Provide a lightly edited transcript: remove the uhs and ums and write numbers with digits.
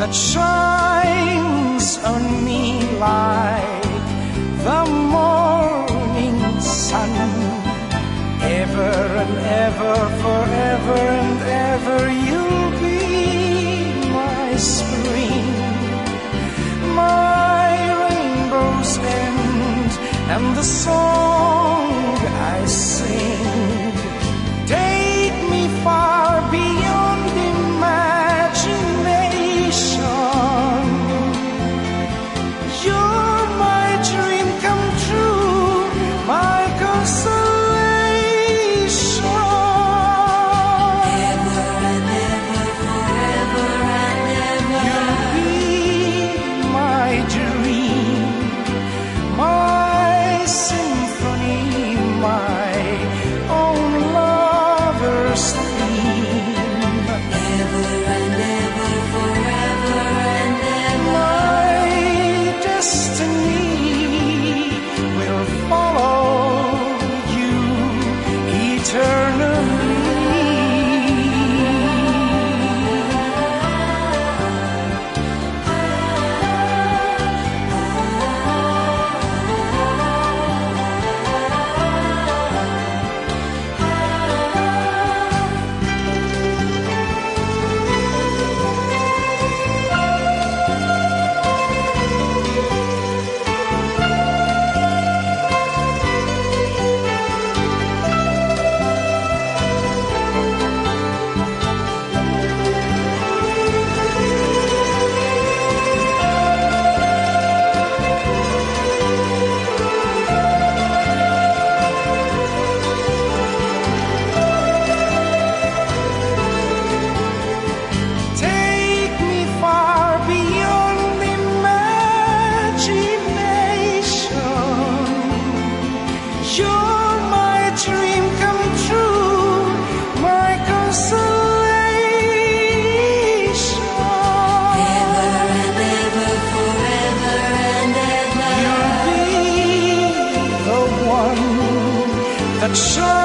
that shines on me like the morning sun. Ever and ever, forever and ever, you'll be my spring, my rainbow's end, and the song I sing. Take me far beyond imagination. You're my dream come true, my consolation. Ever and ever, forever and ever, you'll be my dream, my symphony, my own lover's theme. Ever and ever, forever and ever, my destiny will follow you eternally. Take me far beyond imagination. You're my dream come true, my consolation. Ever and ever, forever and ever, you'll be the one that shines